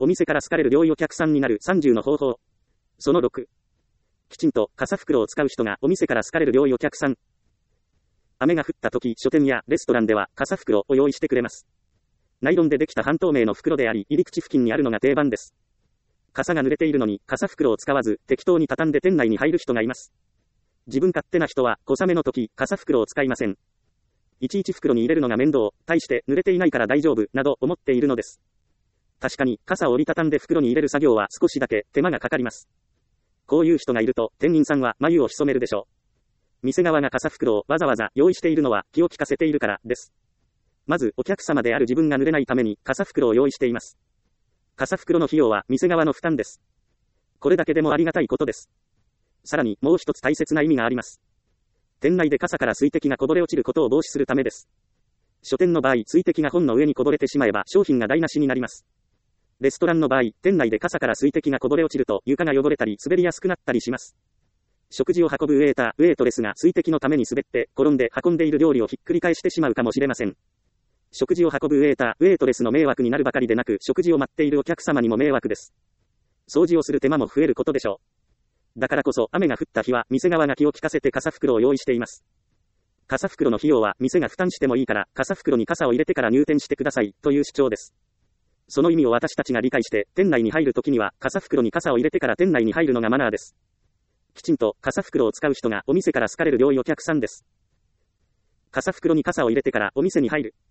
お店から好かれる良いお客さんになる30の方法。その6。きちんと傘袋を使う人がお店から好かれる良いお客さん。雨が降った時、書店やレストランでは傘袋を用意してくれます。ナイロンでできた半透明の袋であり、入り口付近にあるのが定番です。傘が濡れているのに傘袋を使わず適当に畳んで店内に入る人がいます。自分勝手な人は小雨の時、傘袋を使いません。いちいち袋に入れるのが面倒、大して濡れていないから大丈夫、など思っているのです。確かに傘を折りたたんで袋に入れる作業は少しだけ手間がかかります。こういう人がいると店員さんは眉を潜めるでしょう。店側が傘袋をわざわざ用意しているのは気を利かせているからです。まずお客様である自分が濡れないために傘袋を用意しています。傘袋の費用は店側の負担です。これだけでもありがたいことです。さらにもう一つ大切な意味があります。店内で傘から水滴がこぼれ落ちることを防止するためです。書店の場合、水滴が本の上にこぼれてしまえば商品が台無しになります。レストランの場合、店内で傘から水滴がこぼれ落ちると床が汚れたり滑りやすくなったりします。食事を運ぶウェイター、ウェイトレスが水滴のために滑って転んで運んでいる料理をひっくり返してしまうかもしれません。食事を運ぶウェイター、ウェイトレスの迷惑になるばかりでなく、食事を待っているお客様にも迷惑です。掃除をする手間も増えることでしょう。だからこそ雨が降った日は店側が気を利かせて傘袋を用意しています。傘袋の費用は店が負担してもいいから、傘袋に傘を入れてから入店してください、という主張です。その意味を私たちが理解して、店内に入るときには傘袋に傘を入れてから店内に入るのがマナーです。きちんと傘袋を使う人がお店から好かれる良いお客さんです。傘袋に傘を入れてからお店に入る。